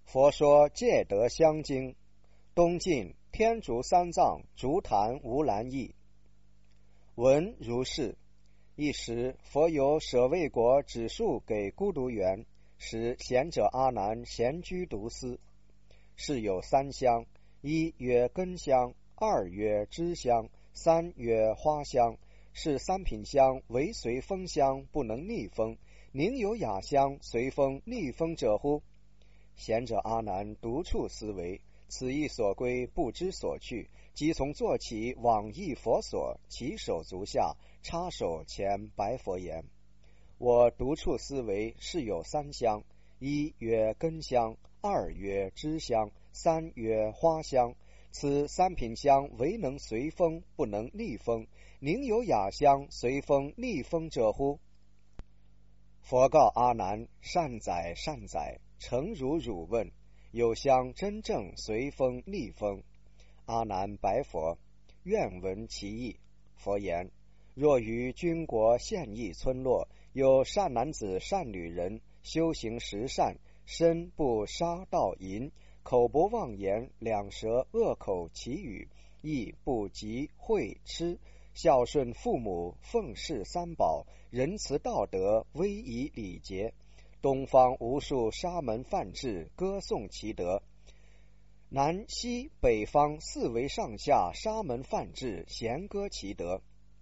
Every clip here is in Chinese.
佛说戒德香经，东晋天竺三藏竹坛无兰译。闻如是。一时，佛有舍卫国指述给孤独园，使贤者阿难闲居独思。是有三香：一曰根香，二曰枝香，三曰花香。是三品香唯随风香，不能逆风。宁有雅香随风逆风者乎？贤者阿难独处思维，此意所归，不知所去。即从坐起，往诣佛所，其手足下，插手前白佛言：我独处思维，是有三香：一曰根香，二曰枝香，三曰花香。此三品香唯能随风，不能逆风。宁有雅香随风逆风者乎？佛告阿难：善哉善哉，诚如汝问。有香真正随风逆风。阿难白佛：愿闻其意。佛言：若于君国县邑村落，有善男子善女人，修行十善，身不杀盗淫，口不妄言，两舌恶口绮语，亦不嫉恚痴，孝顺父母，奉事三宝，仁慈道德，威仪礼节。东方无数沙门梵志歌颂其德，南西北方四维上下沙门梵志咸歌其德。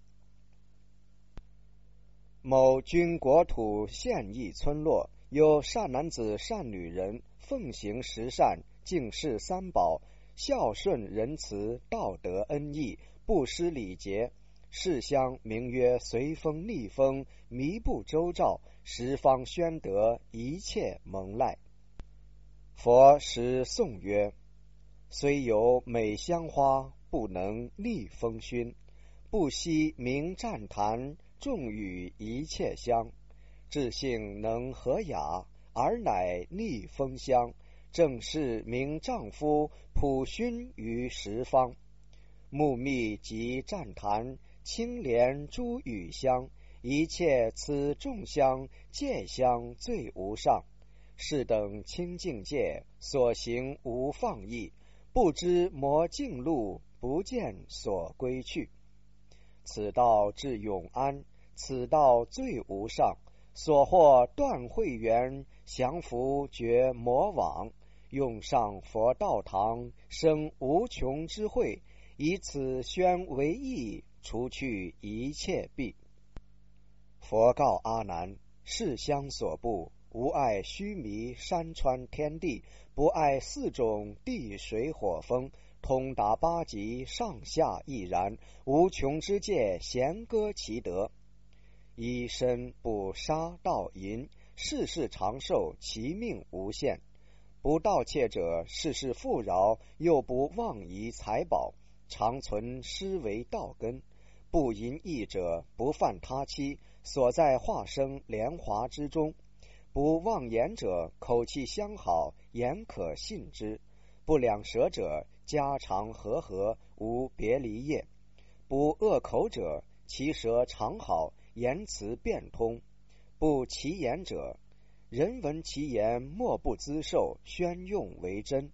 某君国土县邑村落，有善男子善女人，奉行十善，敬事三宝，孝顺仁慈，道德恩义，不失礼节。是香名曰随风逆风，弥不周照，十方宣德，一切蒙赖。佛时颂曰：虽有美香花，不能逆风熏，不惜名赞坛，众与一切香。至性能和雅，而乃逆风香，正是名丈夫，普熏于十方。木密及赞坛，清莲诸雨香，一切此众香，戒香最无上。是等清净戒，所行无放逸，不知魔径路，不见所归去。此道至永安，此道最无上。所获断慧缘，降伏绝魔网，用上佛道堂，生无穷之慧。以此宣为义，除去一切弊。佛告阿难：是香所布，无碍须弥山川天地，不碍四种地水火风，通达八极，上下亦然，无穷之界，咸歌其德。一身不杀盗淫，世世长寿，其命无限。不盗窃者，世世富饶，又不妄遗财宝，常存施为道根。不淫逸者，不犯他妻，所在化生莲华之中。不妄言者，口气相好，言可信之。不两舌者，家常和和，无别离业。不恶口者，其舌常好，言辞变通。不奇言者，人闻其言，莫不咨受，宣用为真。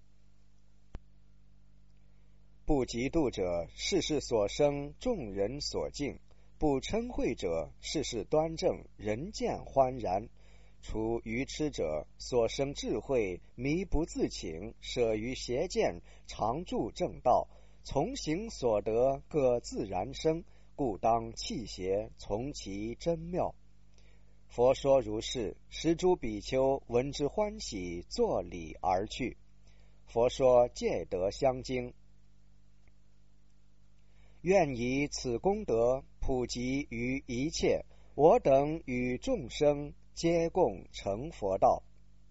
不嫉妒者，世事所生，众人所敬。不嗔恚者，世事端正，人见欢然。除愚痴者，所生智慧，迷不自请，舍于邪见，常住正道。从行所得，各自然生，故当弃邪，从其真妙。佛说如是，十诸比丘闻之欢喜，作礼而去。佛说戒德香经，愿以此功德普及于一切，我等与众生皆共成佛道。